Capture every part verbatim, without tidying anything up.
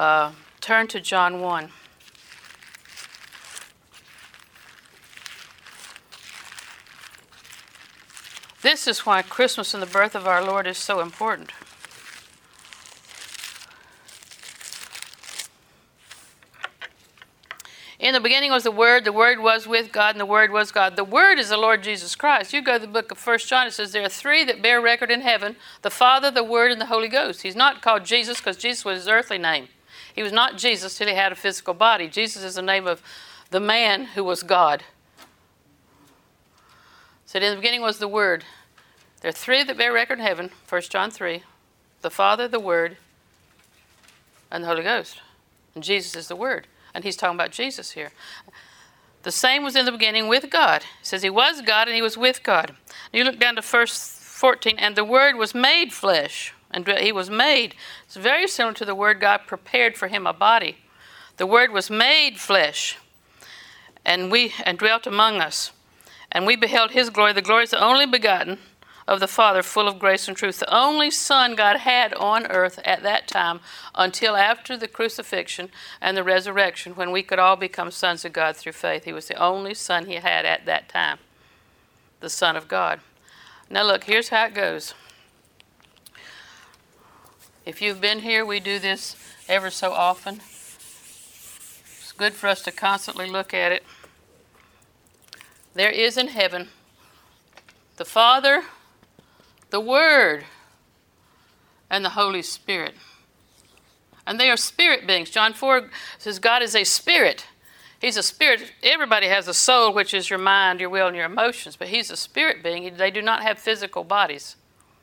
Uh, turn to John one. This is why Christmas and the birth of our Lord is so important. In the beginning was the Word, the Word was with God, and the Word was God. The Word is the Lord Jesus Christ. You go to the book of First John, it says there are three that bear record in heaven, the Father, the Word, and the Holy Ghost. He's not called Jesus because Jesus was his earthly name. He was not Jesus till he had a physical body. Jesus is the name of the man who was God. So in the beginning was the Word. There are three that bear record in heaven, First John three, the Father, the Word, and the Holy Ghost. And Jesus is the Word. And he's talking about Jesus here. The same was in the beginning with God. It says he was God and he was with God. You look down to verse fourteen, and the Word was made flesh. And he was made. It's very similar to the word God prepared for him a body. The Word was made flesh and we and dwelt among us. And we beheld his glory. The glory is the only begotten of the Father, full of grace and truth. The only Son God had on earth at that time until after the crucifixion and the resurrection, when we could all become sons of God through faith. He was the only Son he had at that time, the Son of God. Now look, here's how it goes. If you've been here, we do this ever so often. It's good for us to constantly look at it. There is in heaven the Father, the Word, and the Holy Spirit. And they are spirit beings. John four says God is a spirit. He's a spirit. Everybody has a soul, which is your mind, your will, and your emotions. But he's a spirit being. They do not have physical bodies.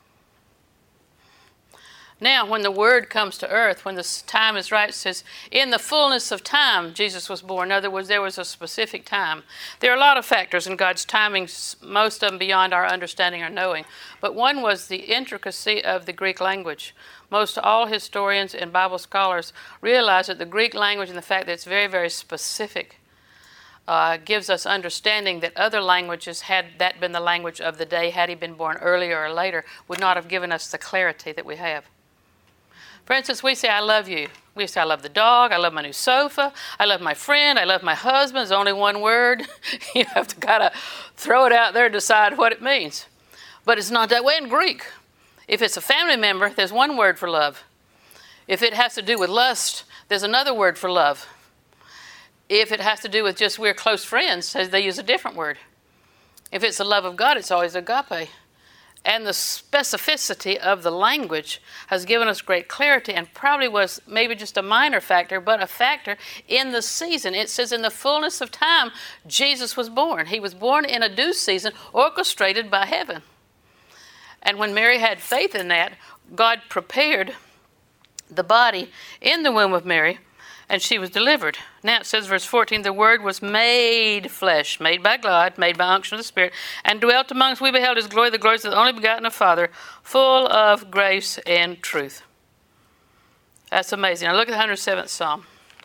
Now, when the Word comes to earth, when the time is right, it says, in the fullness of time, Jesus was born. In other words, there was a specific time. There are a lot of factors in God's timing, most of them beyond our understanding or knowing. But one was the intricacy of the Greek language. Most all historians and Bible scholars realize that the Greek language and the fact that it's very, very specific uh, gives us understanding that other languages, had that been the language of the day, had he been born earlier or later, would not have given us the clarity that we have. For instance, we say, I love you. We say, I love the dog. I love my new sofa. I love my friend. I love my husband. It's only one word. You have to kind of throw it out there and decide what it means. But it's not that way in Greek. If it's a family member, there's one word for love. If it has to do with lust, there's another word for love. If it has to do with just we're close friends, they use a different word. If it's the love of God, it's always agape. And the specificity of the language has given us great clarity, and probably was maybe just a minor factor, but a factor in the season. It says in the fullness of time, Jesus was born. He was born in a due season, orchestrated by heaven. And when Mary had faith in that, God prepared the body in the womb of Mary, and she was delivered. Now it says, verse fourteen, the Word was made flesh, made by God, made by unction of the Spirit, and dwelt among us. We beheld his glory, the glory of the only begotten of Father, full of grace and truth. That's amazing. Now look at the one hundred seventh Psalm.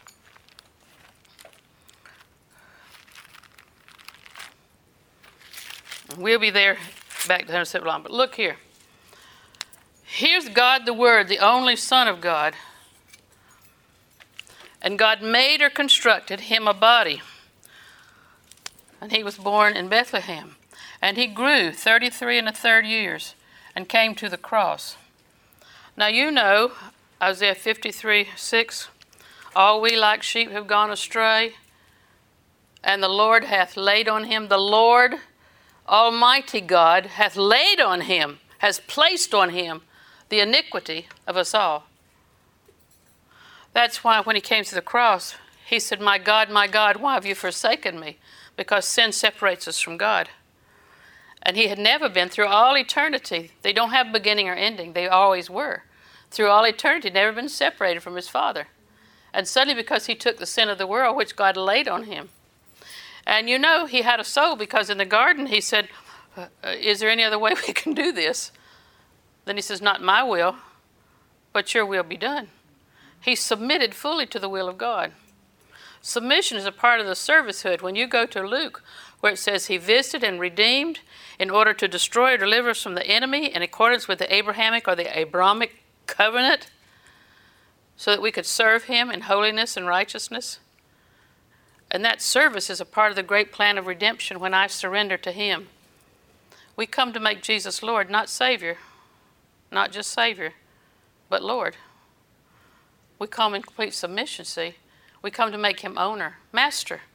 We'll be there back to the one hundred seventh Psalm, but look here. Here's God the Word, the only Son of God. And God made or constructed him a body. And he was born in Bethlehem. And he grew thirty-three and a third years and came to the cross. Now you know, Isaiah fifty-three six, all we like sheep have gone astray, and the Lord hath laid on him, the Lord Almighty God hath laid on him, has placed on him the iniquity of us all. That's why when he came to the cross, he said, my God, my God, why have you forsaken me? Because sin separates us from God. And he had never been through all eternity. They don't have beginning or ending. They always were. Through all eternity, never been separated from his Father. And suddenly, because he took the sin of the world, which God laid on him. And you know, he had a soul, because in the garden he said, uh, is there any other way we can do this? Then he says, not my will, but your will be done. He submitted fully to the will of God. Submission is a part of the servanthood. When you go to Luke, where it says he visited and redeemed in order to destroy or deliver us from the enemy in accordance with the Abrahamic or the Abrahamic covenant, so that we could serve him in holiness and righteousness. And that service is a part of the great plan of redemption when I surrender to him. We come to make Jesus Lord, not Savior, not just Savior, but Lord. We come in complete submission, see. We come to make him owner, master.